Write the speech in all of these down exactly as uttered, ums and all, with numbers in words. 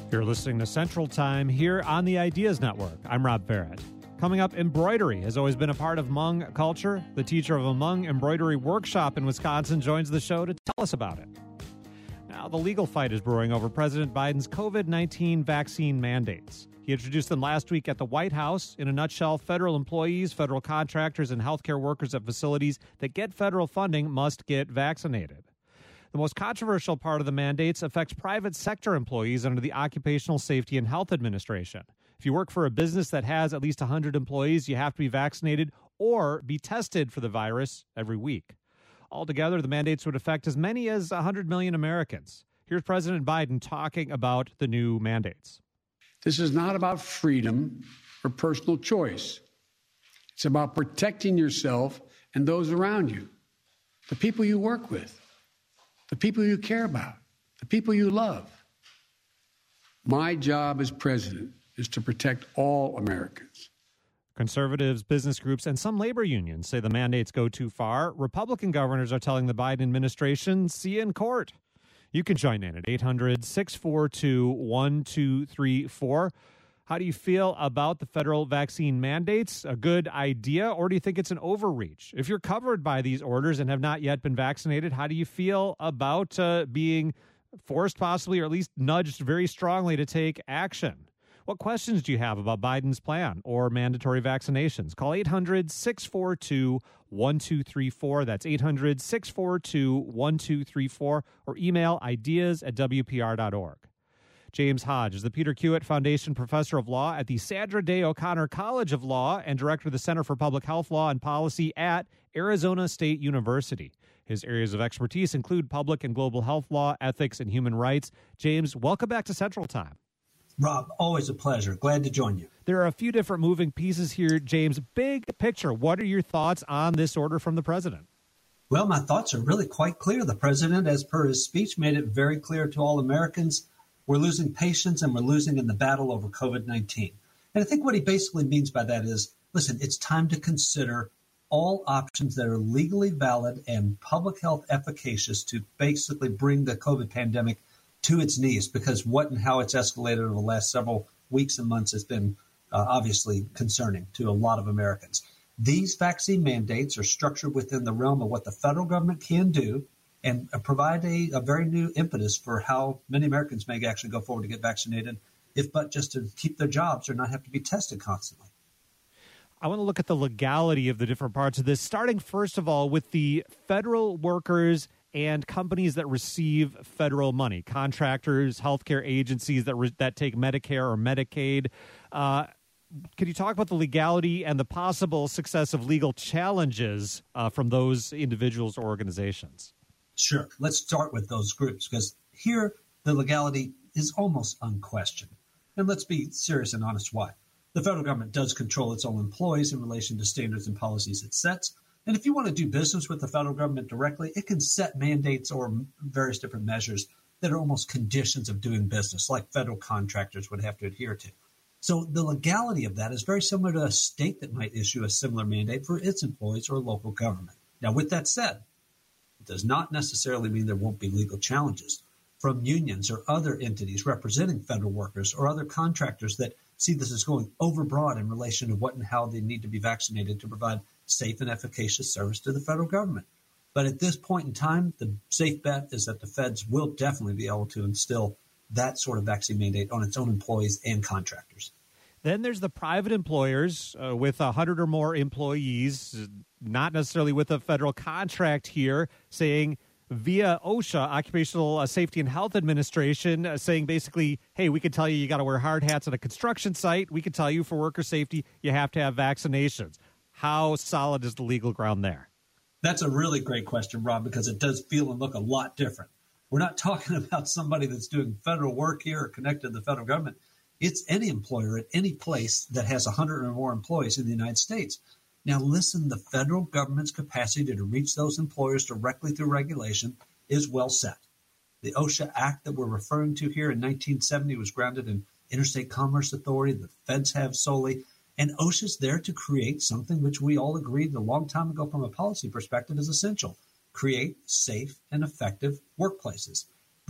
You're listening to Central Time here on the Ideas Network. I'm Rob Barrett. Coming up, embroidery has always been a part of Hmong culture. The teacher of a Hmong embroidery workshop in Wisconsin joins the show to tell us about it. Now, the legal fight is brewing over President Biden's covid nineteen vaccine mandates. He introduced them last week at the White House. In a nutshell, federal employees, federal contractors, and healthcare workers at facilities that get federal funding must get vaccinated. The most controversial part of the mandates affects private sector employees under the Occupational Safety and Health Administration. If you work for a business that has at least one hundred employees, you have to be vaccinated or be tested for the virus every week. Altogether, the mandates would affect as many as one hundred million Americans. Here's President Biden talking about the new mandates. This is not about freedom or personal choice. It's about protecting yourself and those around you, the people you work with, the people you care about, the people you love. My job as president is to protect all Americans. Conservatives, business groups, and some labor unions say the mandates go too far. Republican governors are telling the Biden administration, see you in court. You can join in at eight hundred, six four two, one two three four. How do you feel about the federal vaccine mandates? A good idea, or do you think it's an overreach? If you're covered by these orders and have not yet been vaccinated, how do you feel about uh, being forced possibly, or at least nudged very strongly to take action? What questions do you have about Biden's plan or mandatory vaccinations? Call eight hundred, six four two, one two three four. That's eight hundred, six four two, one two three four, or email ideas at w p r dot org. James Hodge is the Peter Kiewit Foundation Professor of Law at the Sandra Day O'Connor College of Law and Director of the Center for Public Health Law and Policy at Arizona State University. His areas of expertise include public and global health law, ethics, and human rights. James, welcome back to Central Time. Rob, always a pleasure. Glad to join you. There are a few different moving pieces here. James, big picture, what are your thoughts on this order from the president? Well, my thoughts are really quite clear. The president, as per his speech, made it very clear to all Americans we're losing patience and we're losing in the battle over covid nineteen. And I think what he basically means by that is, listen, it's time to consider all options that are legally valid and public health efficacious to basically bring the COVID pandemic to its knees, because what and how it's escalated over the last several weeks and months has been uh, obviously concerning to a lot of Americans. These vaccine mandates are structured within the realm of what the federal government can do and uh, provide a, a very new impetus for how many Americans may actually go forward to get vaccinated, if but just to keep their jobs or not have to be tested constantly. I want to look at the legality of the different parts of this, starting first of all with the federal workers and companies that receive federal money, contractors, healthcare agencies that re- that take Medicare or Medicaid. Uh, could you talk about the legality and the possible success of legal challenges uh, from those individuals or organizations? Sure. Let's start with those groups, because here the legality is almost unquestioned. And let's be serious and honest why. The federal government does control its own employees in relation to standards and policies it sets. And if you want to do business with the federal government directly, it can set mandates or various different measures that are almost conditions of doing business, like federal contractors would have to adhere to. So the legality of that is very similar to a state that might issue a similar mandate for its employees or local government. Now, with that said, it does not necessarily mean there won't be legal challenges from unions or other entities representing federal workers or other contractors that see this as going overbroad in relation to what and how they need to be vaccinated to provide safe and efficacious service to the federal government. But at this point in time, the safe bet is that the feds will definitely be able to instill that sort of vaccine mandate on its own employees and contractors. Then there's the private employers uh, with one hundred or more employees, not necessarily with a federal contract here, saying via OSHA, Occupational Safety and Health Administration, uh, saying basically, hey, we can tell you you got to wear hard hats at a construction site. We can tell you for worker safety, you have to have vaccinations. How solid is the legal ground there? That's a really great question, Rob, because it does feel and look a lot different. We're not talking about somebody that's doing federal work here or connected to the federal government. It's any employer at any place that has one hundred or more employees in the United States. Now, listen, the federal government's capacity to reach those employers directly through regulation is well set. The OSHA Act that we're referring to here in nineteen seventy was grounded in Interstate Commerce Authority. The feds have solely. And OSHA's there to create something which we all agreed a long time ago from a policy perspective is essential. Create safe and effective workplaces.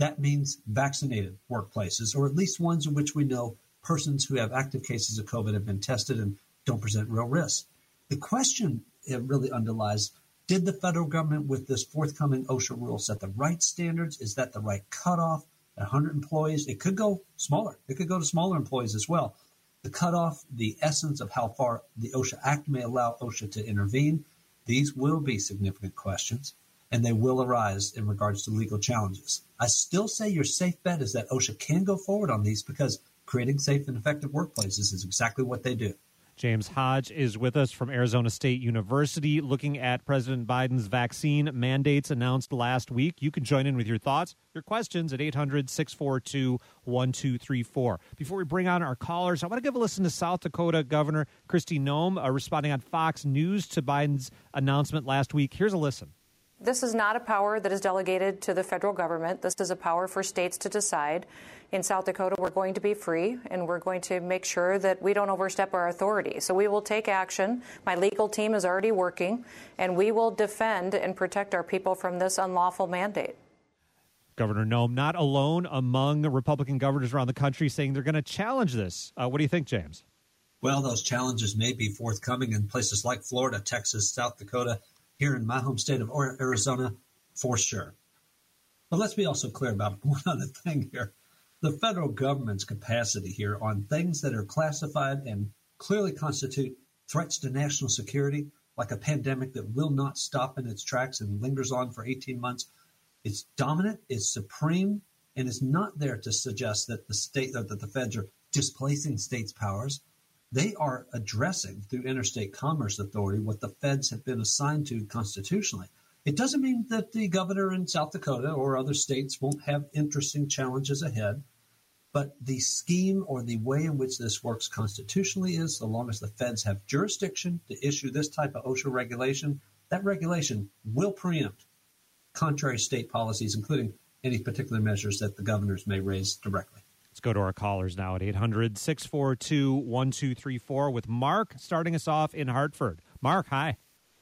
That means vaccinated workplaces, or at least ones in which we know persons who have active cases of COVID have been tested and don't present real risk. The question it really underlies, did the federal government with this forthcoming OSHA rule set the right standards? Is that the right cutoff? At one hundred employees, it could go smaller. It could go to smaller employees as well. The cutoff, the essence of how far the OSHA Act may allow OSHA to intervene, these will be significant questions, and they will arise in regards to legal challenges. I still say your safe bet is that OSHA can go forward on these because creating safe and effective workplaces is exactly what they do. James Hodge is with us from Arizona State University looking at President Biden's vaccine mandates announced last week. You can join in with your thoughts, your questions at eight hundred, six four two, one two three four. Before we bring on our callers, I want to give a listen to South Dakota Governor Kristi Noem uh, responding on Fox News to Biden's announcement last week. Here's a listen. This is not a power that is delegated to the federal government. This is a power for states to decide. In South Dakota, we're going to be free, and we're going to make sure that we don't overstep our authority. So we will take action. My legal team is already working, and we will defend and protect our people from this unlawful mandate. Governor Noem not alone among Republican governors around the country saying they're going to challenge this. Uh, what do you think, James? Well, those challenges may be forthcoming in places like Florida, Texas, South Dakota, here in my home state of Arizona, for sure. But let's be also clear about one other thing here. The federal government's capacity here on things that are classified and clearly constitute threats to national security, like a pandemic that will not stop in its tracks and lingers on for eighteen months, it's dominant, it's supreme, and it's not there to suggest that the state that the feds are displacing states' powers. They are addressing through Interstate Commerce Authority what the feds have been assigned to constitutionally. It doesn't mean that the governor in South Dakota or other states won't have interesting challenges ahead, but the scheme or the way in which this works constitutionally is, so long as the feds have jurisdiction to issue this type of OSHA regulation, that regulation will preempt contrary state policies, including any particular measures that the governors may raise directly. Let's go to our callers now at eight hundred, six four two, one two three four with Mark starting us off in Hartford. Mark, hi.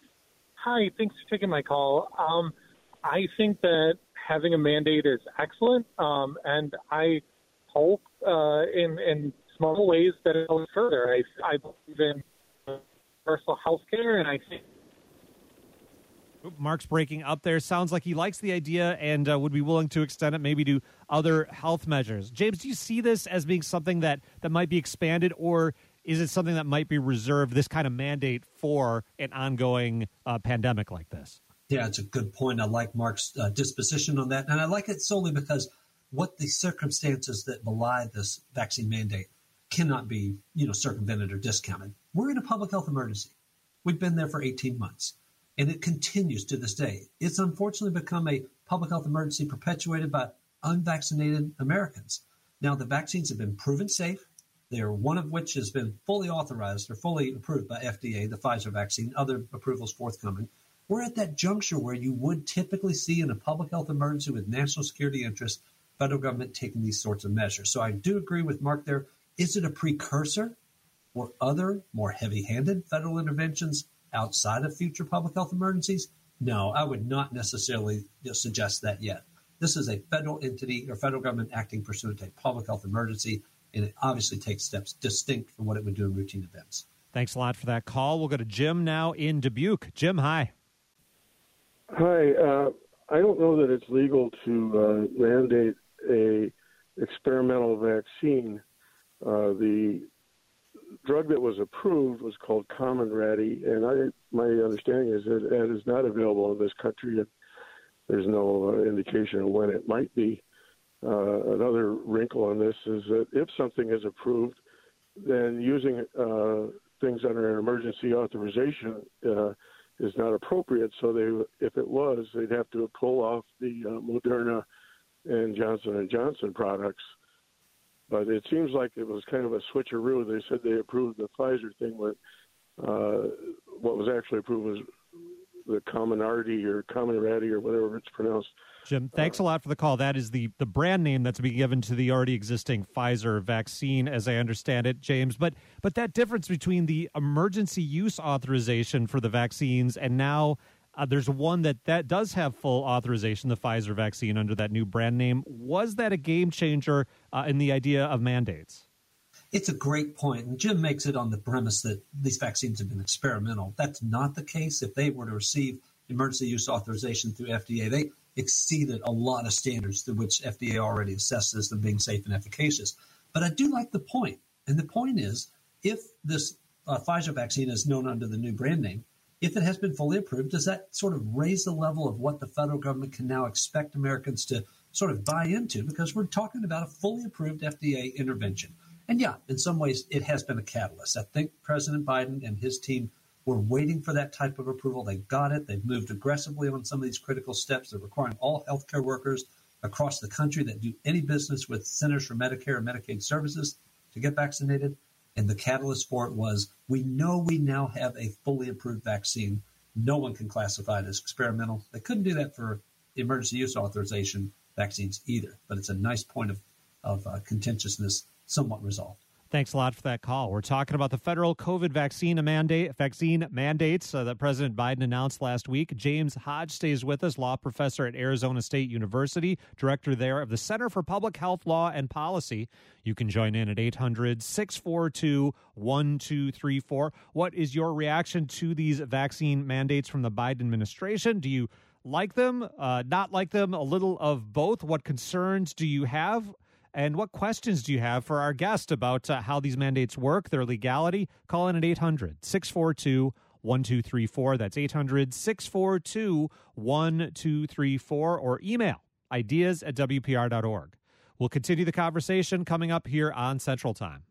Hi, thanks for taking my call. Um, I think that having a mandate is excellent, um, and I hope uh, in, in small ways that it goes further. I, I believe in universal health care, and I think Mark's breaking up there. Sounds like he likes the idea and uh, would be willing to extend it maybe to other health measures. James, do you see this as being something that, that might be expanded, or is it something that might be reserved, this kind of mandate, for an ongoing uh, pandemic like this? Yeah, it's a good point. I like Mark's uh, disposition on that. And I like it solely because what the circumstances that belie this vaccine mandate cannot be, you know, circumvented or discounted. We're in a public health emergency. We've been there for eighteen months. And it continues to this day. It's unfortunately become a public health emergency perpetuated by unvaccinated Americans. Now, the vaccines have been proven safe. They are one of which has been fully authorized or fully approved by F D A, the Pfizer vaccine, other approvals forthcoming. We're at that juncture where you would typically see in a public health emergency with national security interests, federal government taking these sorts of measures. So I do agree with Mark there. Is it a precursor for other more heavy-handed federal interventions outside of future public health emergencies? No, I would not necessarily you know, suggest that yet. This is a federal entity or federal government acting pursuant to a public health emergency, and it obviously takes steps distinct from what it would do in routine events. Thanks a lot for that call. We'll go to Jim now in Dubuque. Jim, hi. Hi. Uh, I don't know that it's legal to uh, mandate a experimental vaccine. Uh, the drug that was approved was called Comirnaty, and I, my understanding is that it is not available in this country, and there's no uh, indication of when it might be. Uh, another wrinkle on this is that if something is approved, then using uh, things under an emergency authorization uh, is not appropriate. So they, if it was, they'd have to pull off the uh, Moderna and Johnson and Johnson products. But it seems like it was kind of a switcheroo. They said they approved the Pfizer thing, but uh, what was actually approved was the Comirnaty or Comirnaty or whatever it's pronounced. Jim, thanks a lot for the call. That is the, the brand name that's being given to the already existing Pfizer vaccine, as I understand it, James. But but that difference between the emergency use authorization for the vaccines and now Uh, there's one that, that does have full authorization, the Pfizer vaccine, under that new brand name. Was that a game changer uh, in the idea of mandates? It's a great point, and Jim makes it on the premise that these vaccines have been experimental. That's not the case. If they were to receive emergency use authorization through F D A, they exceeded a lot of standards through which F D A already assesses them being safe and efficacious. But I do like the point, and the point is, if this uh, Pfizer vaccine is known under the new brand name, if it has been fully approved, does that sort of raise the level of what the federal government can now expect Americans to sort of buy into? Because we're talking about a fully approved F D A intervention. And yeah, in some ways, it has been a catalyst. I think President Biden and his team were waiting for that type of approval. They got it. They've moved aggressively on some of these critical steps. They're requiring all healthcare workers across the country that do any business with Centers for Medicare and Medicaid Services to get vaccinated. And the catalyst for it was, we know we now have a fully approved vaccine. No one can classify it as experimental. They couldn't do that for emergency use authorization vaccines either. But it's a nice point of, of uh, contentiousness, somewhat resolved. Thanks a lot for that call. We're talking about the federal COVID vaccine mandate, vaccine mandates uh, that President Biden announced last week. James Hodge stays with us, law professor at Arizona State University, director there of the Center for Public Health Law and Policy. You can join in at eight hundred, six four two, one two three four. What is your reaction to these vaccine mandates from the Biden administration? Do you like them, uh, not like them, a little of both? What concerns do you have? And what questions do you have for our guest about uh, how these mandates work, their legality? Call in at eight hundred, six four two, one two three four. That's eight hundred, six four two, one two three four. Or email ideas at W P R dot org. We'll continue the conversation coming up here on Central Time.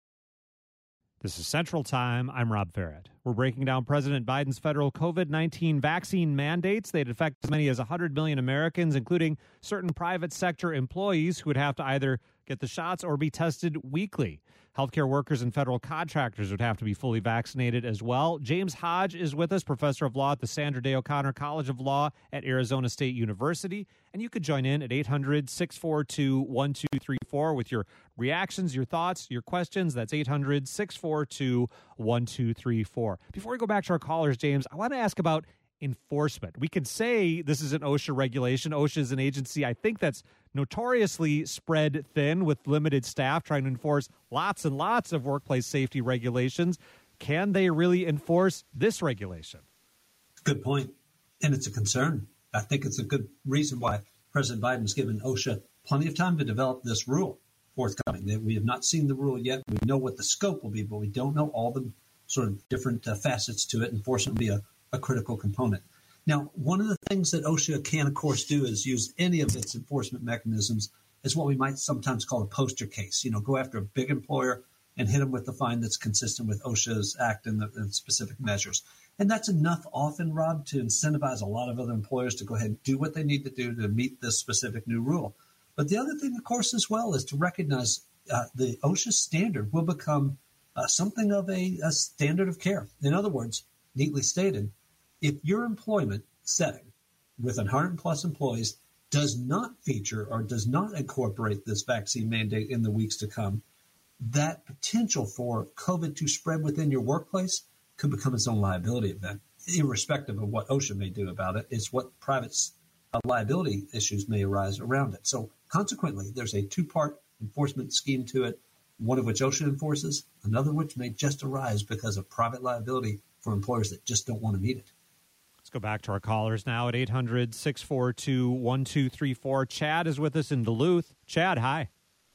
This is Central Time. I'm Rob Farrett. We're breaking down President Biden's federal COVID nineteen vaccine mandates. They'd affect as many as one hundred million Americans, including certain private sector employees who would have to either get the shots or be tested weekly. Healthcare workers and federal contractors would have to be fully vaccinated as well. James Hodge is with us, professor of law at the Sandra Day O'Connor College of Law at Arizona State University. And you could join in at eight hundred, six four two, one two three four with your reactions, your thoughts, your questions. That's eight hundred, six four two, one two three four. Before we go back to our callers, James, I want to ask about enforcement. We can say this is an OSHA regulation. OSHA is an agency, I think, that's notoriously spread thin with limited staff trying to enforce lots and lots of workplace safety regulations. Can they really enforce this regulation? Good point. And it's a concern. I think it's a good reason why President Biden's given OSHA plenty of time to develop this rule forthcoming. We have not seen the rule yet. We know what the scope will be, but we don't know all the sort of different uh, facets to it. Enforcement will be a, a critical component. Now, one of the things that OSHA can, of course, do is use any of its enforcement mechanisms as what we might sometimes call a poster case. You know, go after a big employer and hit them with a fine that's consistent with OSHA's act and the and specific measures. And that's enough often, Rob, to incentivize a lot of other employers to go ahead and do what they need to do to meet this specific new rule. But the other thing, of course, as well, is to recognize uh, the OSHA standard will become uh, something of a, a standard of care. In other words, neatly stated, if your employment setting with one hundred plus employees does not feature or does not incorporate this vaccine mandate in the weeks to come, that potential for COVID to spread within your workplace could become its own liability event, irrespective of what OSHA may do about it. It's what private uh, liability issues may arise around it. So consequently, there's a two-part enforcement scheme to it, one of which OSHA enforces, another which may just arise because of private liability for employers that just don't want to meet it. Let's go back to our callers now at eight hundred, six four two, one two three four. Chad is with us in Duluth. Chad, hi.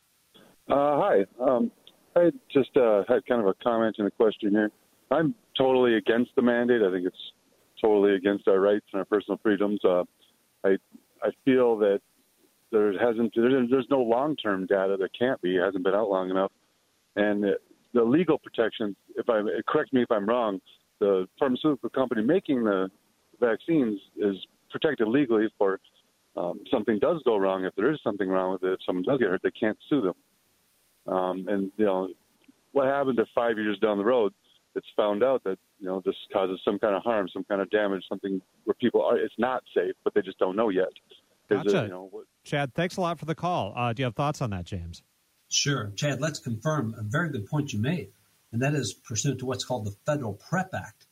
Uh, hi. Um, I just uh, had kind of a comment and a question here. I'm totally against the mandate. I think it's totally against our rights and our personal freedoms. Uh, I I feel that there hasn't there's, there's no long-term data. There can't be. It hasn't been out long enough. And the, the legal protections, if I correct me if I'm wrong, the pharmaceutical company making the vaccines is protected legally for um, something does go wrong. If there is something wrong with it, if someone does get hurt, they can't sue them. Um, and, you know, what happened if five years down the road, it's found out that, you know, this causes some kind of harm, some kind of damage, something where people are, it's not safe, but they just don't know yet. Gotcha. It, you know, what, Chad, thanks a lot for the call. Uh, do you have thoughts on that, James? Sure. Chad, let's confirm a very good point you made, and that is pursuant to what's called the Federal PrEP Act.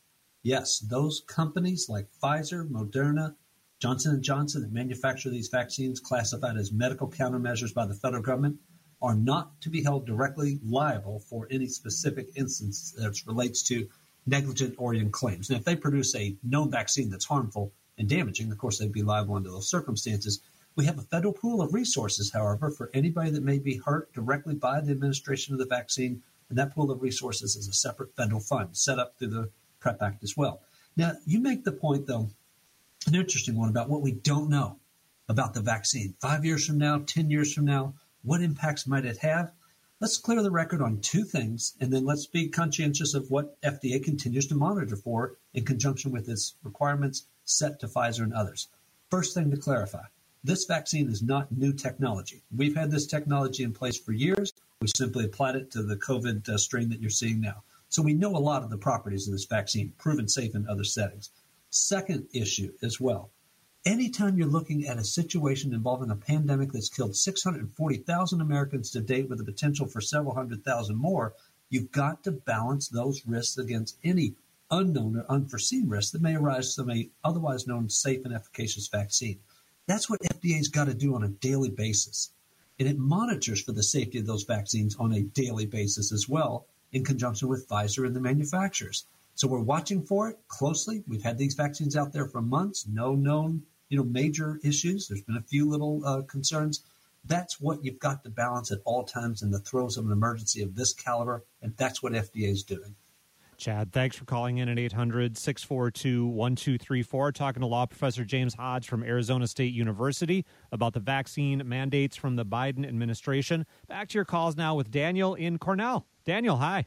yes, those companies like Pfizer, Moderna, Johnson and Johnson that manufacture these vaccines classified as medical countermeasures by the federal government are not to be held directly liable for any specific instance that relates to negligent Orion claims. Now, if they produce a known vaccine that's harmful and damaging, of course, they'd be liable under those circumstances. We have a federal pool of resources, however, for anybody that may be hurt directly by the administration of the vaccine, and that pool of resources is a separate federal fund set up through the PrEP Act as well. Now, you make the point, though, an interesting one about what we don't know about the vaccine. Five years from now, ten years from now, what impacts might it have? Let's clear the record on two things, and then let's be conscientious of what F D A continues to monitor for in conjunction with its requirements set to Pfizer and others. First thing to clarify, this vaccine is not new technology. We've had this technology in place for years. We simply applied it to the COVID uh, strain that you're seeing now. So we know a lot of the properties of this vaccine, proven safe in other settings. Second issue as well. Anytime you're looking at a situation involving a pandemic that's killed six hundred forty thousand Americans to date with the potential for several hundred thousand more, you've got to balance those risks against any unknown or unforeseen risks that may arise from a otherwise known safe and efficacious vaccine. That's what F D A's got to do on a daily basis. And it monitors for the safety of those vaccines on a daily basis as well, in conjunction with Pfizer and the manufacturers. So we're watching for it closely. We've had these vaccines out there for months, no known, you know, major issues. There's been a few little uh, concerns. That's what you've got to balance at all times in the throes of an emergency of this caliber, and that's what F D A is doing. Chad, thanks for calling in at eight hundred, six four two, one two three four. Talking to law professor James Hodge from Arizona State University about the vaccine mandates from the Biden administration. Back to your calls now with Daniel in Cornell. Daniel, hi.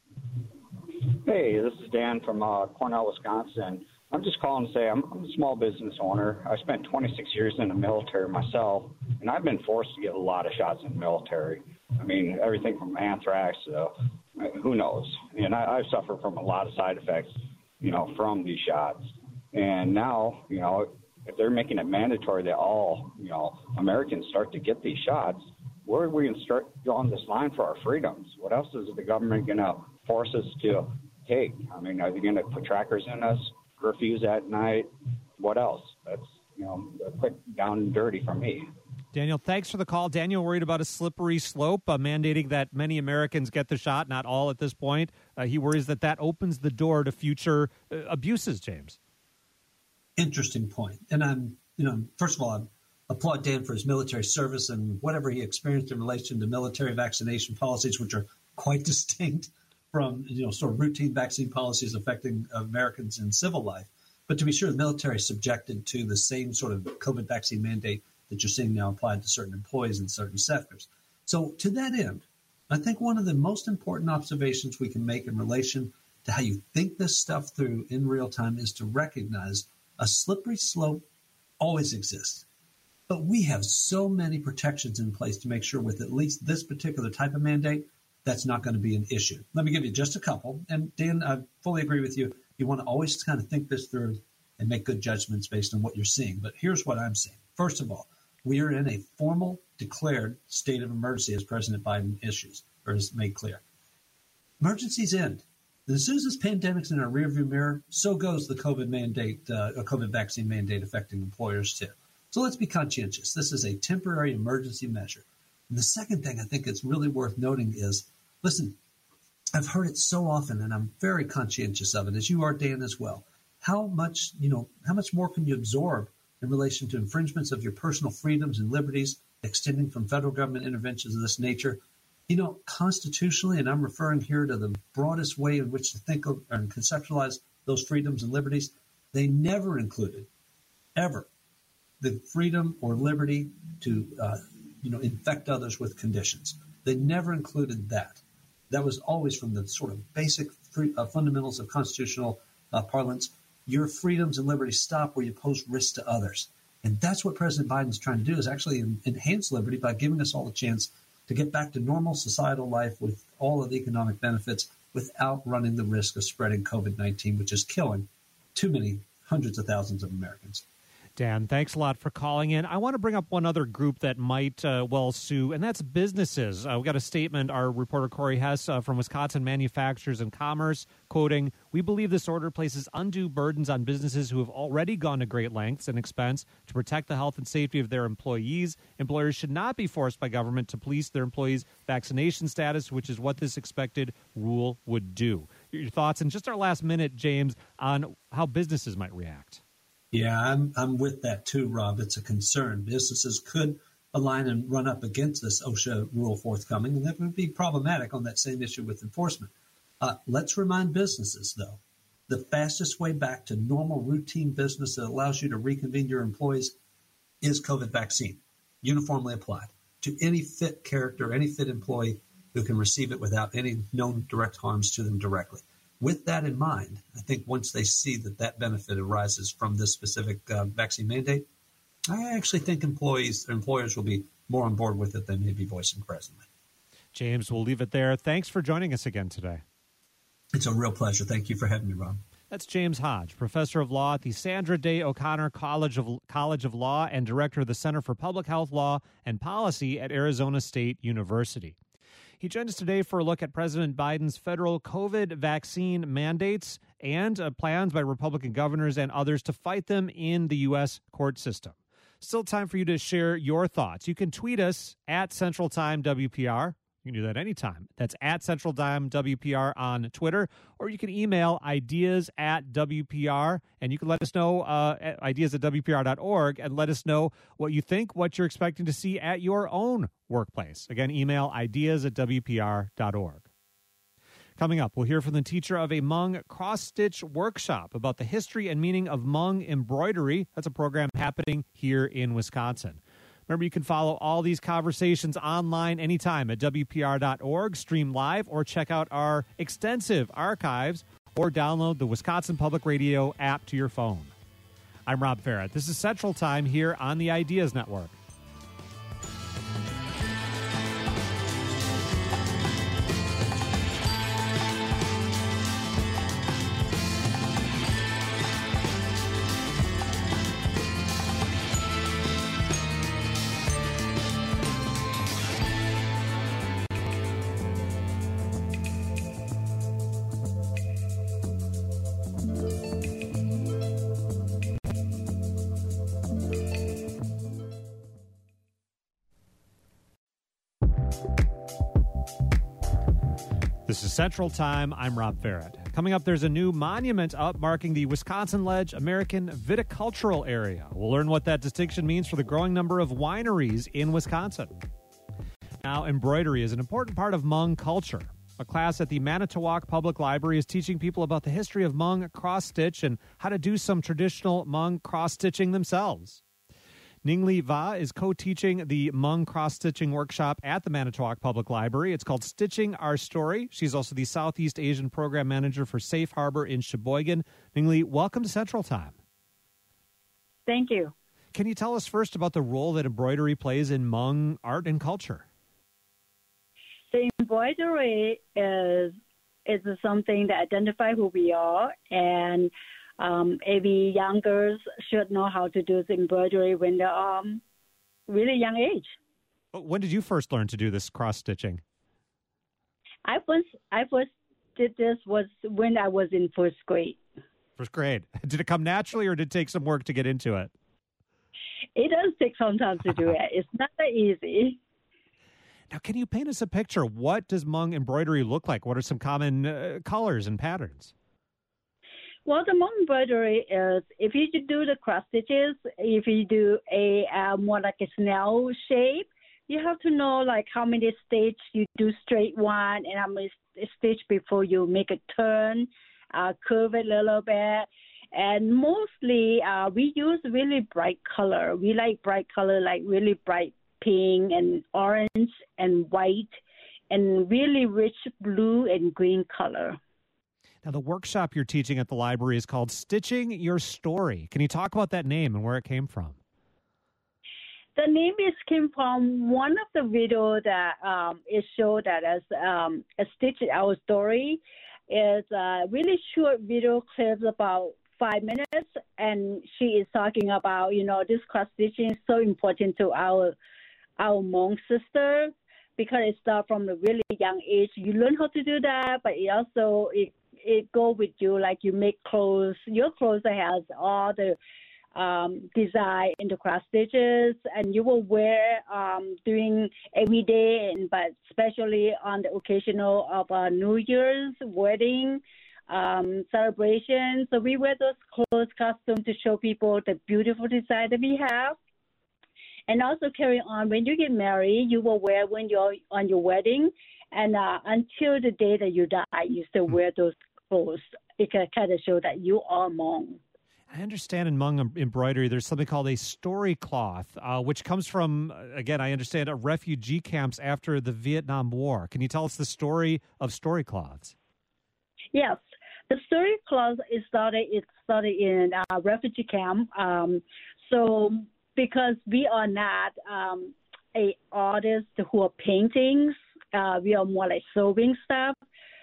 Hey, this is Dan from uh, Cornell, Wisconsin. I'm just calling to say I'm, I'm a small business owner. I spent twenty-six years in the military myself, and I've been forced to get a lot of shots in the military. I mean, everything from anthrax to who knows. And I, I suffer from a lot of side effects, you know, from these shots. And now, you know, if they're making it mandatory that all, you know, Americans start to get these shots, where are we going to start drawing this line for our freedoms? What else is the government going to force us to take? I mean, are they going to put trackers in us, curfews at night? What else? That's, you know, a quick down and dirty from me. Daniel, thanks for the call. Daniel worried about a slippery slope, uh, mandating that many Americans get the shot, not all at this point. Uh, he worries that that opens the door to future uh, abuses, James. Interesting point. And I'm, you know, first of all, I applaud Dan for his military service and whatever he experienced in relation to military vaccination policies, which are quite distinct from, you know, sort of routine vaccine policies affecting Americans in civil life. But to be sure, the military is subjected to the same sort of COVID vaccine mandate that you're seeing now applied to certain employees in certain sectors. So to that end, I think one of the most important observations we can make in relation to how you think this stuff through in real time is to recognize a slippery slope always exists. But we have so many protections in place to make sure with at least this particular type of mandate, that's not going to be an issue. Let me give you just a couple. And Dan, I fully agree with you. You want to always kind of think this through and make good judgments based on what you're seeing. But here's what I'm saying. First of all, we are in a formal declared state of emergency, as President Biden issues or has made clear. Emergencies end. And as soon as this pandemic's in our rearview mirror, so goes the COVID mandate, uh, a COVID vaccine mandate affecting employers too. So let's be conscientious. This is a temporary emergency measure. And the second thing I think it's really worth noting is, listen, I've heard it so often, and I'm very conscientious of it, as you are, Dan, as well. How much, you know, how much more can you absorb in relation to infringements of your personal freedoms and liberties extending from federal government interventions of this nature? You know, constitutionally, and I'm referring here to the broadest way in which to think of and conceptualize those freedoms and liberties, they never included, ever, the freedom or liberty to, uh, you know, infect others with conditions. They never included that. That was always from the sort of basic free, uh, fundamentals of constitutional uh, parlance. Your freedoms and liberties stop where you pose risk to others. And that's what President Biden's trying to do, is actually enhance liberty by giving us all a chance to get back to normal societal life with all of the economic benefits without running the risk of spreading COVID nineteen, which is killing too many hundreds of thousands of Americans. Dan, thanks a lot for calling in. I want to bring up one other group that might uh, well sue, and that's businesses. Uh, we got a statement, our reporter Corey Hess uh, from Wisconsin Manufacturers and Commerce, quoting, "We believe this order places undue burdens on businesses who have already gone to great lengths and expense to protect the health and safety of their employees. Employers should not be forced by government to police their employees' vaccination status, which is what this expected rule would do." Your thoughts in just our last minute, James, on how businesses might react. Yeah, I'm I'm with that too, Rob. It's a concern. Businesses could align and run up against this OSHA rule forthcoming, and that would be problematic on that same issue with enforcement. Uh, let's remind businesses, though, the fastest way back to normal routine business that allows you to reconvene your employees is COVID vaccine, uniformly applied to any fit character, any fit employee who can receive it without any known direct harms to them directly. With that in mind, I think once they see that that benefit arises from this specific uh, vaccine mandate, I actually think employees, employers will be more on board with it than maybe voicing presently. James, we'll leave it there. Thanks for joining us again today. It's a real pleasure. Thank you for having me, Rob. That's James Hodge, professor of law at the Sandra Day O'Connor College of College of Law and director of the Center for Public Health Law and Policy at Arizona State University. He joined us today for a look at President Biden's federal COVID vaccine mandates and uh, plans by Republican governors and others to fight them in the U S court system. Still time for you to share your thoughts. You can tweet us at Central Time W P R. You can do that anytime. That's at Central Time W P R on Twitter, or you can email ideas at W P R, and you can let us know, uh, at ideas at W P R dot org, and let us know what you think, what you're expecting to see at your own workplace. Again, email ideas at W P R dot org. Coming up, we'll hear from the teacher of a Hmong cross-stitch workshop about the history and meaning of Hmong embroidery. That's a program happening here in Wisconsin. Remember, you can follow all these conversations online anytime at W P R dot org, stream live, or check out our extensive archives, or download the Wisconsin Public Radio app to your phone. I'm Rob Farrett. This is Central Time here on the Ideas Network. This is Central Time. I'm Rob Farrett. Coming up, there's a new monument up marking the Wisconsin Ledge American Viticultural Area. We'll learn what that distinction means for the growing number of wineries in Wisconsin. Now, embroidery is an important part of Hmong culture. A class at the Manitowoc Public Library is teaching people about the history of Hmong cross-stitch and how to do some traditional Hmong cross-stitching themselves. Ningli Va is co-teaching the Hmong cross-stitching workshop at the Manitowoc Public Library. It's called Stitching Our Story. She's also the Southeast Asian Program Manager for Safe Harbor in Sheboygan. Ningli, welcome to Central Time. Thank you. Can you tell us first about the role that embroidery plays in Hmong art and culture? The embroidery is is something that identifies who we are, and Um, every young girls should know how to do the embroidery when they're um, really young age. When did you first learn to do this cross-stitching? I first, I first did this was when I was in first grade. First grade. Did it come naturally or did it take some work to get into it? It does take some time to do it. It's not that easy. Now, can you paint us a picture? What does Hmong embroidery look like? What are some common uh, colors and patterns? Well, the Hmong embroidery is, if you do the cross stitches, if you do a uh, more like a snail shape, you have to know like how many stitch you do straight one and how many stitch before you make a turn, uh, curve it a little bit. And mostly uh, we use really bright color. We like bright color, like really bright pink and orange and white and really rich blue and green color. Now, the workshop you're teaching at the library is called Stitching Your Story. Can you talk about that name and where it came from? The name is came from one of the videos that um, it showed that as um, a Stitch Our Story. It's a really short video clips about five minutes, and she is talking about, you know, this cross stitching is so important to our our Hmong sister because it starts from a really young age. You learn how to do that, but it also it it go with you, like you make clothes. Your clothes has all the um, design in the cross stitches, and you will wear um, during every day, and but especially on the occasional of a New Year's wedding um, celebration. So we wear those clothes costumes to show people the beautiful design that we have. And also carry on when you get married, you will wear when you're on your wedding, and uh, until the day that you die, you still wear those clothes. It can kind of show that you are Hmong. I understand in Hmong embroidery, there's something called a story cloth, uh, which comes from, again, I understand, uh, refugee camps after the Vietnam War. Can you tell us the story of story cloths? Yes. The story cloth is started, it started in a refugee camp. Um, so because we are not um, a artist who are paintings, uh, we are more like sewing stuff.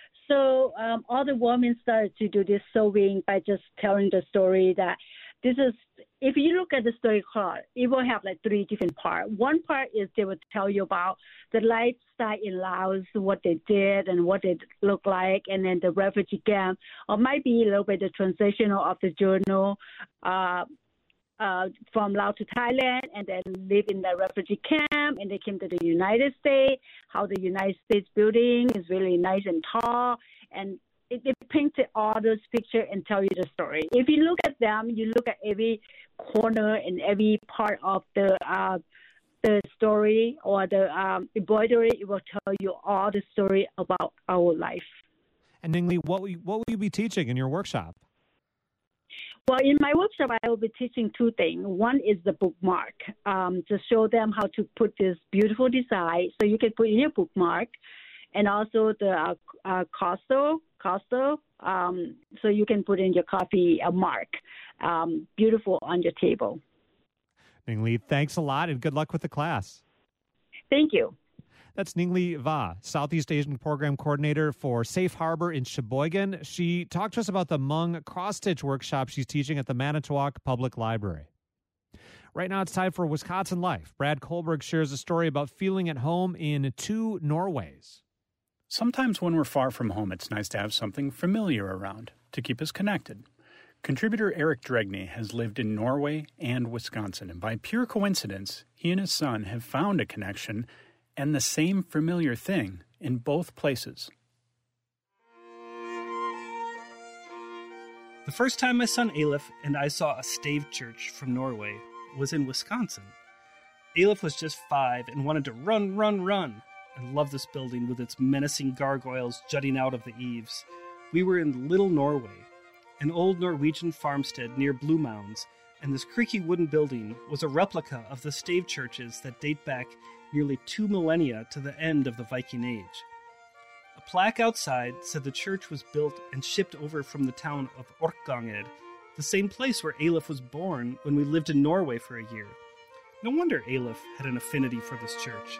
So um, all the women started to do this sewing by just telling the story that this is, if you look at the story card, it will have like three different parts. One part is they will tell you about the lifestyle in Laos, what they did and what it looked like, and then the refugee camp, or might be a little bit the transitional of the journal uh, uh, from Laos to Thailand, and then live in the refugee camp, and they came to the United States, how the United States building is really nice and tall, and it, it painted all those pictures and tell you the story. If you look at them, you look at every corner and every part of the uh, the story or the um, embroidery, it will tell you all the story about our life. And Ning Lee, what will you, what will you be teaching in your workshop? Well, in my workshop, I will be teaching two things. One is the bookmark, um, to show them how to put this beautiful design so you can put in your bookmark, and also the uh, uh, costo, costo, um, so you can put in your coffee uh, mark, um, beautiful on your table. Ning Lee, thanks a lot, and good luck with the class. Thank you. That's Ning Lee Va, Southeast Asian Program Coordinator for Safe Harbor in Sheboygan. She talked to us about the Hmong cross-stitch workshop she's teaching at the Manitowoc Public Library. Right now it's time for Wisconsin Life. Brad Kohlberg shares a story about feeling at home in two Norways. Sometimes when we're far from home, it's nice to have something familiar around to keep us connected. Contributor Eric Dregney has lived in Norway and Wisconsin, and by pure coincidence, he and his son have found a connection and the same familiar thing in both places. The first time my son Aleph and I saw a stave church from Norway was in Wisconsin. Aleph was just five and wanted to run, run, run. I love this building with its menacing gargoyles jutting out of the eaves. We were in Little Norway, an old Norwegian farmstead near Blue Mounds, and this creaky wooden building was a replica of the stave churches that date back nearly two millennia to the end of the Viking Age. A plaque outside said the church was built and shipped over from the town of Orkanger, the same place where Aleph was born when we lived in Norway for a year. No wonder Aleph had an affinity for this church.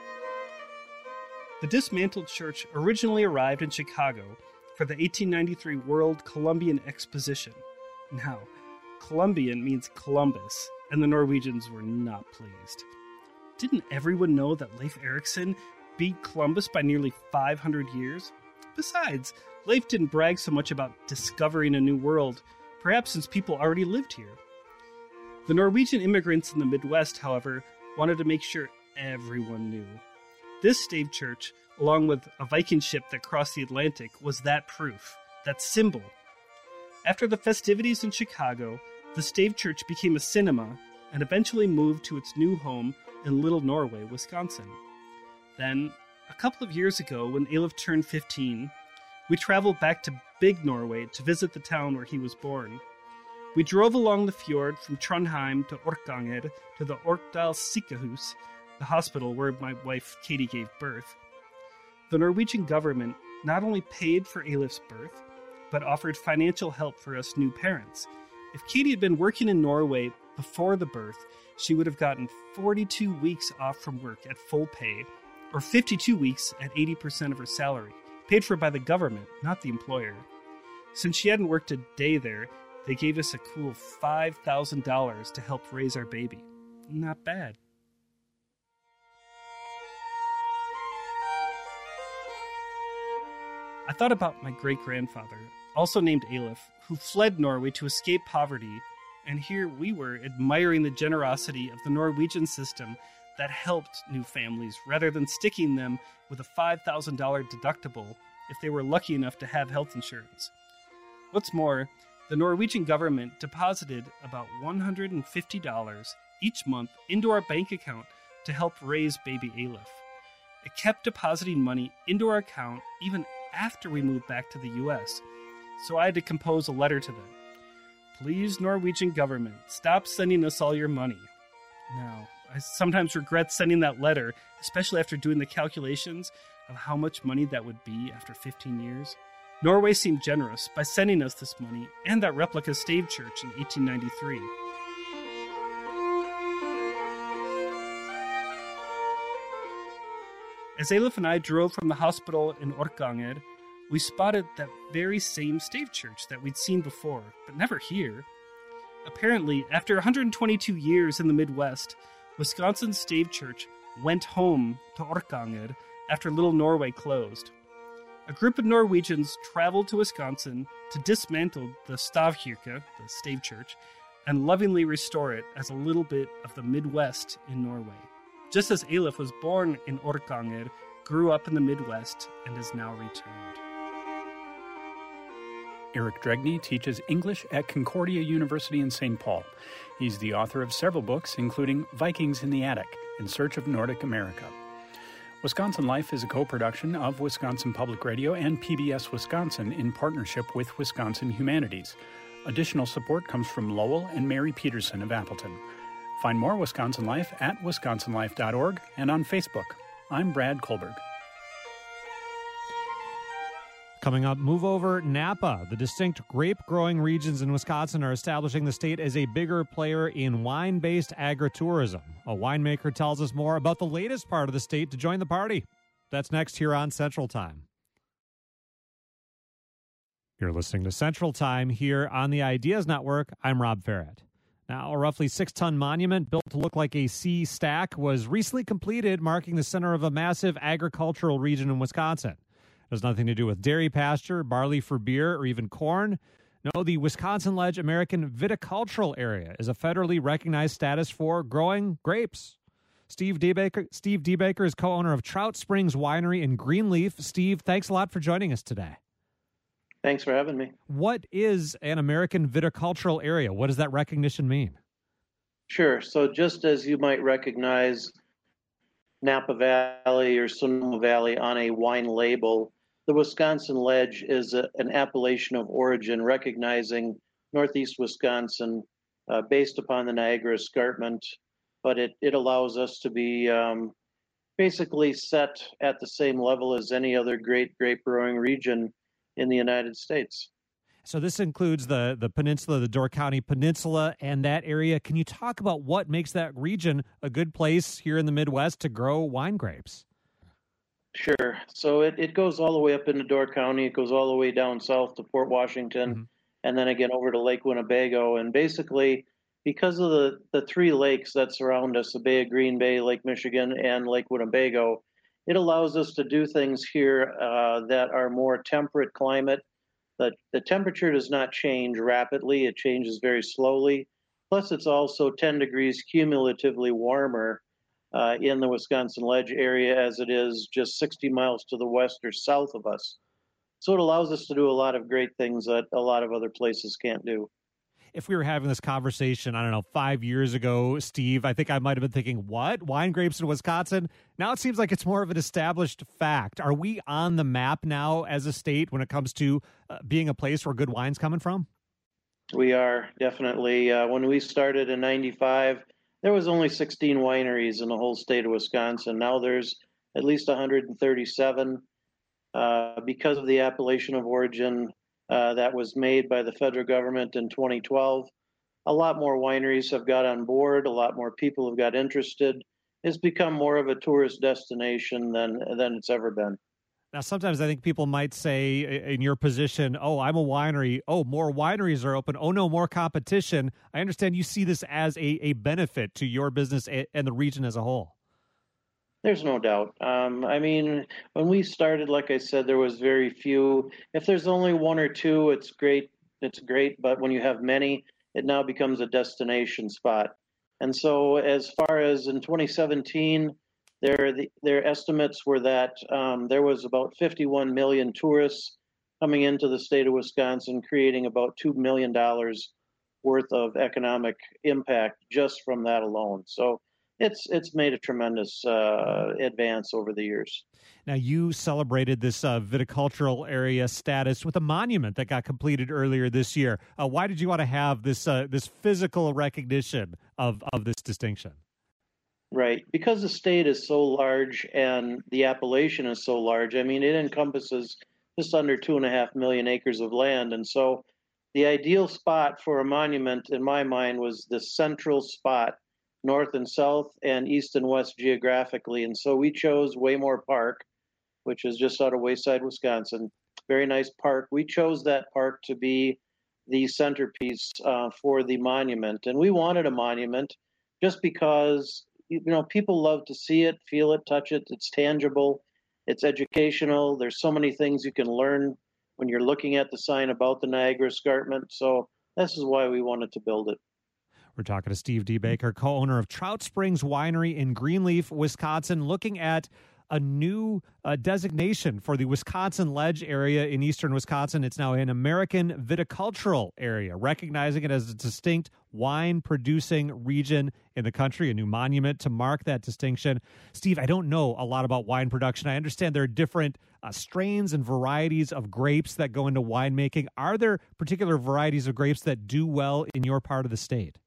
The dismantled church originally arrived in Chicago for the eighteen ninety-three World Columbian Exposition. Now, Columbian means Columbus, and the Norwegians were not pleased. Didn't everyone know that Leif Erikson beat Columbus by nearly five hundred years? Besides, Leif didn't brag so much about discovering a new world, perhaps since people already lived here. The Norwegian immigrants in the Midwest, however, wanted to make sure everyone knew. This stave church, along with a Viking ship that crossed the Atlantic, was that proof, that symbol. After the festivities in Chicago, the stave church became a cinema and eventually moved to its new home in Little Norway, Wisconsin. Then, a couple of years ago, when Aleph turned fifteen, we traveled back to Big Norway to visit the town where he was born. We drove along the fjord from Trondheim to Orkanger to the Orkdal Sykehus, the hospital where my wife Katie gave birth. The Norwegian government not only paid for Aleph's birth, but offered financial help for us new parents. If Katie had been working in Norway before the birth, she would have gotten forty-two weeks off from work at full pay, or fifty-two weeks at eighty percent of her salary, paid for by the government, not the employer. Since she hadn't worked a day there, They gave us a cool five thousand dollars to help raise our baby. Not bad. I thought about my great-grandfather, also named Eilif, who fled Norway to escape poverty, and here we were admiring the generosity of the Norwegian system that helped new families rather than sticking them with a five thousand dollars deductible if they were lucky enough to have health insurance. What's more, the Norwegian government deposited about one hundred fifty dollars each month into our bank account to help raise baby Eilif. It kept depositing money into our account even after we moved back to the U S, so I had to compose a letter to them. Please, Norwegian government, stop sending us all your money. Now, I sometimes regret sending that letter, especially after doing the calculations of how much money that would be after fifteen years. Norway seemed generous by sending us this money and that replica stave church in eighteen ninety-three. As Eilif and I drove from the hospital in Orkanger, we spotted that very same stave church that we'd seen before, but never here. Apparently, after one hundred twenty-two years in the Midwest, Wisconsin Stave Church went home to Orkanger after Little Norway closed. A group of Norwegians traveled to Wisconsin to dismantle the Stavkirke, the stave church, and lovingly restore it as a little bit of the Midwest in Norway. Just as Eilif was born in Orkanger, grew up in the Midwest, and is now returned. Eric Dregney teaches English at Concordia University in Saint Paul. He's the author of several books, including Vikings in the Attic, In Search of Nordic America. Wisconsin Life is a co-production of Wisconsin Public Radio and P B S Wisconsin in partnership with Wisconsin Humanities. Additional support comes from Lowell and Mary Peterson of Appleton. Find more Wisconsin Life at wisconsin life dot org and on Facebook. I'm Brad Kohlberg. Coming up, move over Napa. The distinct grape-growing regions in Wisconsin are establishing the state as a bigger player in wine-based agritourism. A winemaker tells us more about the latest part of the state to join the party. That's next here on Central Time. You're listening to Central Time here on the Ideas Network. I'm Rob Farrett. Now, a roughly six-ton monument built to look like a C stack was recently completed, marking the center of a massive agricultural region in Wisconsin. It has nothing to do with dairy pasture, barley for beer, or even corn. No, the Wisconsin Ledge American Viticultural Area is a federally recognized status for growing grapes. Steve DeBaker, Steve DeBaker is co-owner of Trout Springs Winery in Greenleaf. Steve, thanks a lot for joining us today. Thanks for having me. What is an American Viticultural Area? What does that recognition mean? Sure. So just as you might recognize Napa Valley or Sonoma Valley on a wine label, the Wisconsin Ledge is a, an appellation of origin recognizing Northeast Wisconsin uh, based upon the Niagara Escarpment, but it, it allows us to be um, basically set at the same level as any other great grape growing region in the United States. So this includes the, the peninsula, the Door County Peninsula, and that area. Can you talk about what makes that region a good place here in the Midwest to grow wine grapes? Sure. So it, it goes all the way up into Door County. It goes all the way down south to Port Washington, mm-hmm. and then again over to Lake Winnebago. And basically, because of the, the three lakes that surround us, the Bay of Green Bay, Lake Michigan, and Lake Winnebago, it allows us to do things here uh, that are more temperate climate. The, the temperature does not change rapidly. It changes very slowly. Plus, it's also ten degrees cumulatively warmer uh, in the Wisconsin Ledge area as it is just sixty miles to the west or south of us. So it allows us to do a lot of great things that a lot of other places can't do. If we were having this conversation, I don't know, five years ago, Steve, I think I might have been thinking, what? Wine grapes in Wisconsin? Now it seems like it's more of an established fact. Are we on the map now as a state when it comes to uh, being a place where good wine's coming from? We are, definitely. Uh, when we started in ninety-five, there was only sixteen wineries in the whole state of Wisconsin. Now there's at least one hundred thirty-seven. Uh, because of the appellation of origin Uh, that was made by the federal government in twenty twelve. A lot more wineries have got on board. A lot more people have got interested. It's become more of a tourist destination than than it's ever been. Now, sometimes I think people might say in your position, oh, I'm a winery. Oh, more wineries are open. Oh, no, more competition. I understand you see this as a, a benefit to your business and the region as a whole. There's no doubt. Um, I mean, when we started, like I said, there was very few. If there's only one or two, it's great. It's great. But when you have many, it now becomes a destination spot. And so as far as in twenty seventeen, their, the, their estimates were that um, there was about fifty-one million tourists coming into the state of Wisconsin, creating about two million dollars worth of economic impact just from that alone. So it's it's made a tremendous uh, advance over the years. Now, you celebrated this uh, viticultural area status with a monument that got completed earlier this year. Uh, why did you want to have this uh, this physical recognition of, of this distinction? Right. Because the state is so large and the appellation is so large, I mean, it encompasses just under two and a half million acres of land. And so the ideal spot for a monument, in my mind, was the central spot, north and south and east and west geographically. And so we chose Waymore Park, which is just out of Wayside, Wisconsin. Very nice park. We chose that park to be the centerpiece uh, for the monument. And we wanted a monument just because, you know, people love to see it, feel it, touch it. It's tangible. It's educational. There's so many things you can learn when you're looking at the sign about the Niagara Escarpment. So this is why we wanted to build it. We're talking to Steve D. Baker, co-owner of Trout Springs Winery in Greenleaf, Wisconsin, looking at a new uh, designation for the Wisconsin Ledge area in eastern Wisconsin. It's now an American viticultural area, recognizing it as a distinct wine-producing region in the country, a new monument to mark that distinction. Steve, I don't know a lot about wine production. I understand there are different uh, strains and varieties of grapes that go into winemaking. Are there particular varieties of grapes that do well in your part of the state?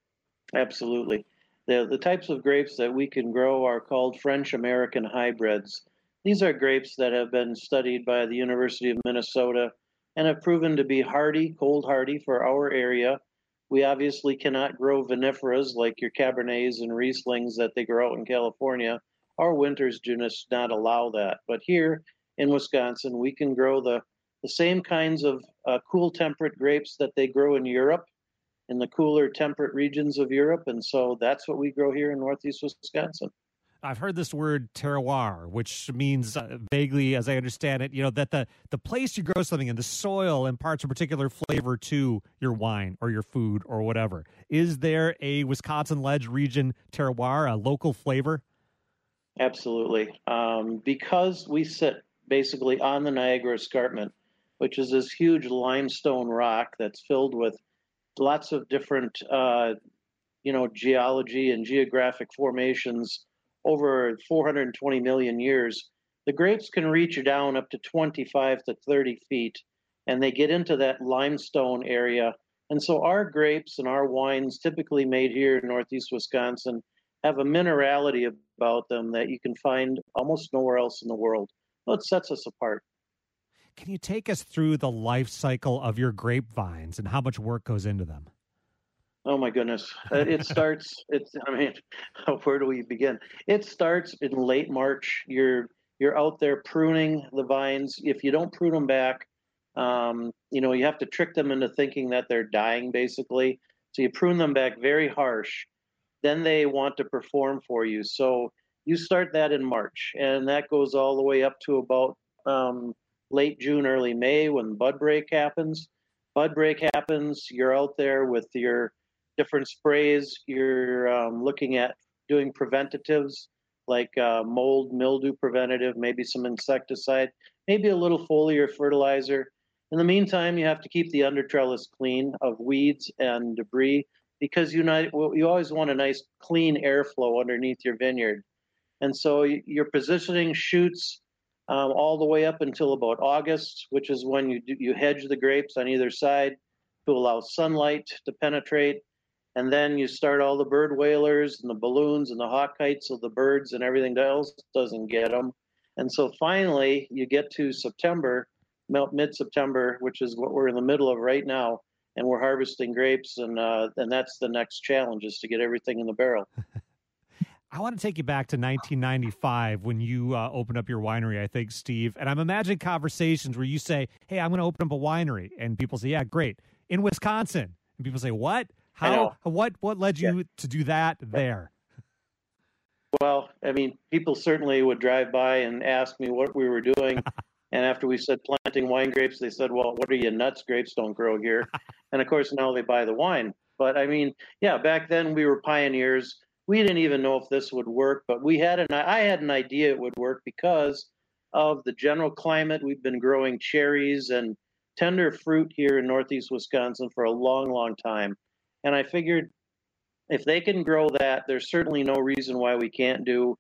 Absolutely. The, the types of grapes that we can grow are called French-American hybrids. These are grapes that have been studied by the University of Minnesota and have proven to be hardy, cold hardy for our area. We obviously cannot grow vinifera's like your Cabernets and Rieslings that they grow out in California. Our winters do not allow that. But here in Wisconsin, we can grow the, the same kinds of uh, cool temperate grapes that they grow in Europe, in the cooler temperate regions of Europe. And so that's what we grow here in Northeast Wisconsin. I've heard this word terroir, which means uh, vaguely, as I understand it, you know, that the, the place you grow something in, the soil imparts a particular flavor to your wine or your food or whatever. Is there a Wisconsin Ledge region terroir, a local flavor? Absolutely. Um, because we sit basically on the Niagara Escarpment, which is this huge limestone rock that's filled with lots of different, uh, you know, geology and geographic formations over four hundred twenty million years. The grapes can reach down up to twenty-five to thirty feet, and they get into that limestone area. And so our grapes and our wines, typically made here in Northeast Wisconsin, have a minerality about them that you can find almost nowhere else in the world. What sets us apart. Can you take us through the life cycle of your grapevines and how much work goes into them? Oh my goodness. It starts, it's, I mean, where do we begin? It starts in late March. You're, you're out there pruning the vines. If you don't prune them back, um, you know, you have to trick them into thinking that they're dying basically. So you prune them back very harsh. Then they want to perform for you. So you start that in March, and that goes all the way up to about, um, late June, early May when bud break happens. Bud break happens, you're out there with your different sprays. You're um, looking at doing preventatives like uh, mold, mildew preventative, maybe some insecticide, maybe a little foliar fertilizer. In the meantime, you have to keep the undertrellis clean of weeds and debris because you, not, you always want a nice clean airflow underneath your vineyard. And so you're positioning shoots Um, all the way up until about August, which is when you do, you hedge the grapes on either side to allow sunlight to penetrate. And then you start all the bird whalers and the balloons and the hawk kites so the birds and everything else doesn't get them. And so finally you get to September, mid-September, which is what we're in the middle of right now, and we're harvesting grapes. And, uh, and that's the next challenge, is to get everything in the barrel. I want to take you back to nineteen ninety-five when you uh, opened up your winery, I think, Steve. And I'm imagining conversations where you say, hey, I'm going to open up a winery. And people say, yeah, great. In Wisconsin. And people say, what? How? What What led you yeah. to do that there? Well, I mean, people certainly would drive by and ask me what we were doing. And after we said planting wine grapes, they said, well, what are you, nuts? Grapes don't grow here. And, of course, now they buy the wine. But, I mean, yeah, back then we were pioneers. We didn't even know if this would work, but we had an I had an idea it would work because of the general climate. We've been growing cherries and tender fruit here in northeast Wisconsin for a long, long time. And I figured if they can grow that, there's certainly no reason why we can't do,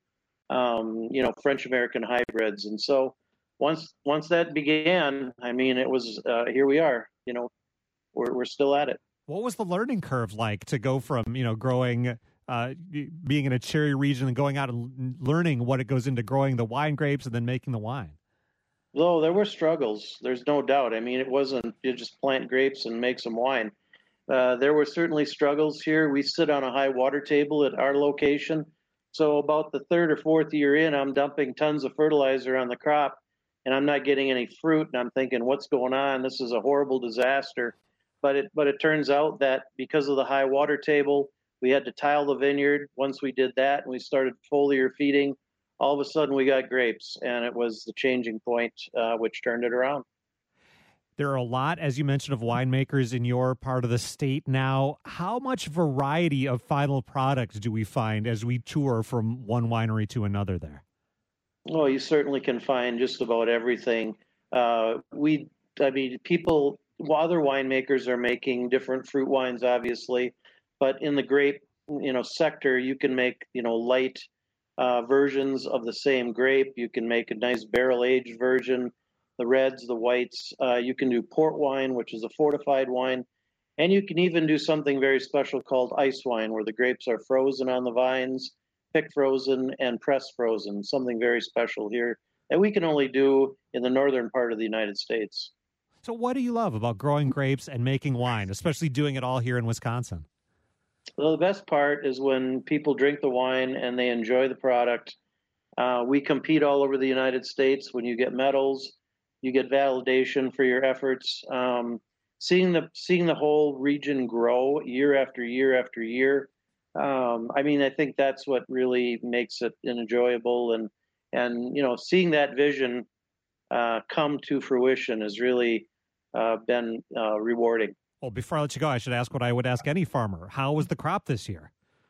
um, you know, French American hybrids. And so once once that began, I mean, it was uh, here we are. You know, we're we're still at it. What was the learning curve like to go from, you know, growing, uh, being in a cherry region and going out and learning what it goes into growing the wine grapes and then making the wine? Though there were struggles, there's no doubt. I mean, it wasn't you just plant grapes and make some wine. Uh, there were certainly struggles here. We sit on a high water table at our location. So about the third or fourth year in, I'm dumping tons of fertilizer on the crop and I'm not getting any fruit. And I'm thinking, what's going on? This is a horrible disaster. But it, but it turns out that because of the high water table, we had to tile the vineyard. Once we did that and we started foliar feeding, all of a sudden we got grapes, and it was the changing point uh, which turned it around. There are a lot, as you mentioned, of winemakers in your part of the state now. How much variety of final products do we find as we tour from one winery to another there? Well, you certainly can find just about everything. Uh, we, I mean, people, other winemakers are making different fruit wines, obviously, but in the grape, you know, sector, you can make, you know, light uh, versions of the same grape. You can make a nice barrel-aged version, the reds, the whites. Uh, you can do port wine, which is a fortified wine. And you can even do something very special called ice wine, where the grapes are frozen on the vines, pick frozen, and press frozen, something very special here that we can only do in the northern part of the United States. So what do you love about growing grapes and making wine, especially doing it all here in Wisconsin? Well, the best part is when people drink the wine and they enjoy the product. Uh, we compete all over the United States. When you get medals, you get validation for your efforts. Um, seeing the seeing the whole region grow year after year after year, um, I mean, I think that's what really makes it enjoyable. And and you know, seeing that vision uh, come to fruition has really uh, been uh, rewarding. Well, before I let you go, I should ask what I would ask any farmer. How was the crop this year?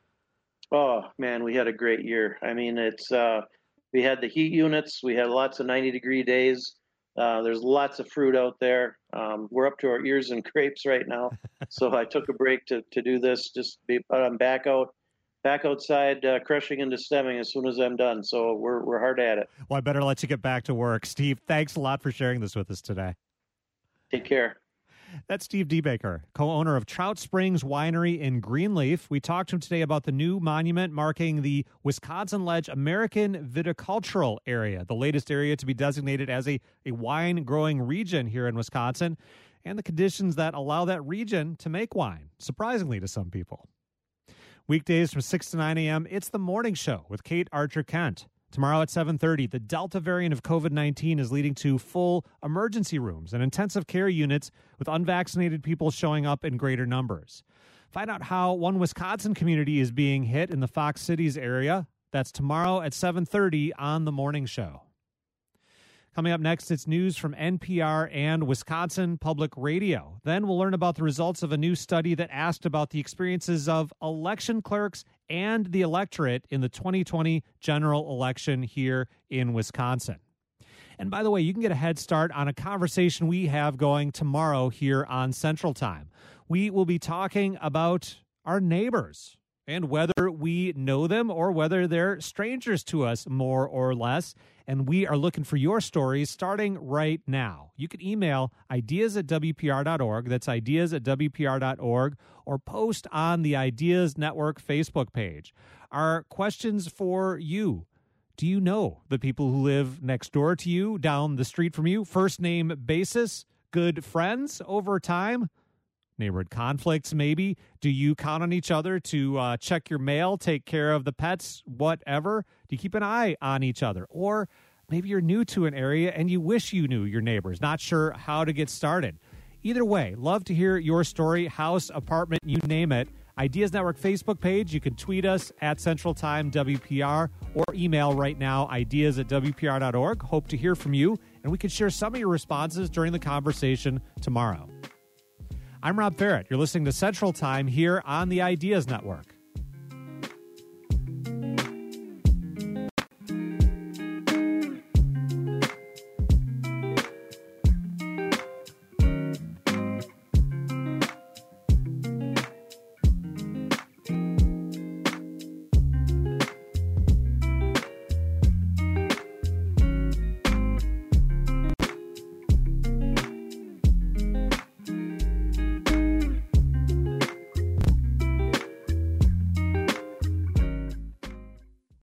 Oh, man, we had a great year. I mean, it's uh, we had the heat units. We had lots of ninety-degree days. Uh, there's lots of fruit out there. Um, we're up to our ears in grapes right now. So I took a break to, to do this. Just be, I'm back out, back outside, uh, crushing into stemming as soon as I'm done. So we're we're hard at it. Well, I better let you get back to work. Steve, thanks a lot for sharing this with us today. Take care. That's Steve DeBaker, co-owner of Trout Springs Winery in Greenleaf. We talked to him today about the new monument marking the Wisconsin Ledge American Viticultural Area, the latest area to be designated as a, a wine-growing region here in Wisconsin, and the conditions that allow that region to make wine, surprisingly to some people. Weekdays from six to nine a.m., it's The Morning Show with Kate Archer-Kent. Tomorrow at seven thirty, the Delta variant of COVID nineteen is leading to full emergency rooms and intensive care units with unvaccinated people showing up in greater numbers. Find out how one Wisconsin community is being hit in the Fox Cities area. That's tomorrow at seven thirty on The Morning Show. Coming up next, it's news from N P R and Wisconsin Public Radio. Then we'll learn about the results of a new study that asked about the experiences of election clerks and the electorate in the twenty twenty general election here in Wisconsin. And by the way, you can get a head start on a conversation we have going tomorrow here on Central Time. We will be talking about our neighbors and whether we know them or whether they're strangers to us more or less. And we are looking for your stories starting right now. You can email ideas at W P R dot org. That's ideas at W P R dot org, or post on the Ideas Network Facebook page. Our questions for you. Do you know the people who live next door to you, down the street from you? First name basis, good friends over time? Neighborhood conflicts, maybe. Do you count on each other to uh, check your mail, take care of the pets, whatever? Do you keep an eye on each other? Or maybe you're new to an area and you wish you knew your neighbors, not sure how to get started. Either way, love to hear your story, house, apartment, you name it. Ideas Network Facebook page. You can tweet us at Central Time W P R or email right now, ideas at W P R dot org. Hope to hear from you, and we can share some of your responses during the conversation tomorrow. I'm Rob Ferrett. You're listening to Central Time here on the Ideas Network.